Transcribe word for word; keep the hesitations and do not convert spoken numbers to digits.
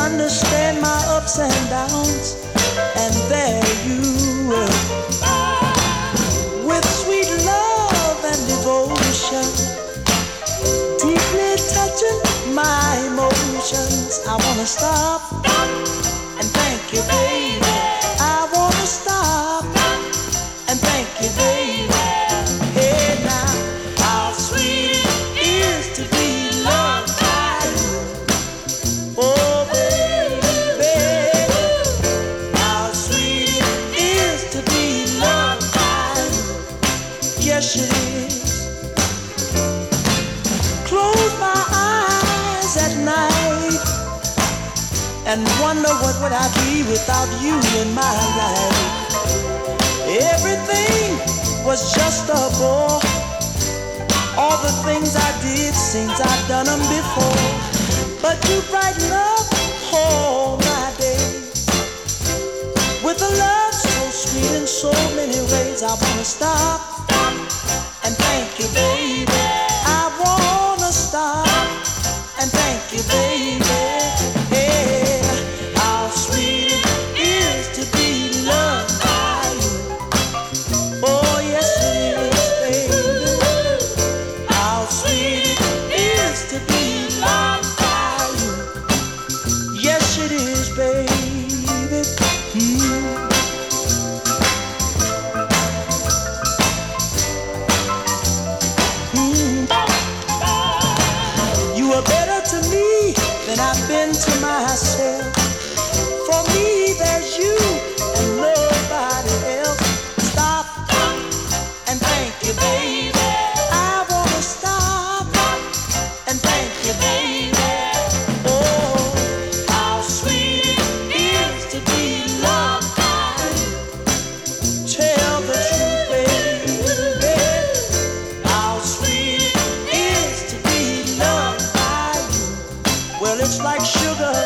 understand my ups and downs, and there you were, with sweet love and devotion, deeply touching my emotions. I wanna stop and thank you, baby. I wanna stop and thank you, baby. Hey now, how sweet it is to be loved by you. Oh baby, how sweet it is to be loved by you. Yes it is. Close my eyes at night and wonder what would I be without you in my life. Everything was just a bore. All the things I did seems I've done them before. But you brighten up all my days with a love so sweet in so many ways. I wanna stop and thank you, baby. I wanna stop and thank you, baby. Hey, how sweet it is to be loved by you. Oh yes it is, baby. How sweet it is to be loved by you. Yes it is, baby. Mm. Mm. You are better to me than I've been to myself. For me there's you and nobody else. Stop and thank you, baby. I wanna stop and thank you, baby. Oh, how sweet it is to be loved by you. Tell the truth, baby. How sweet it is to be loved by you. Well, it's like sugar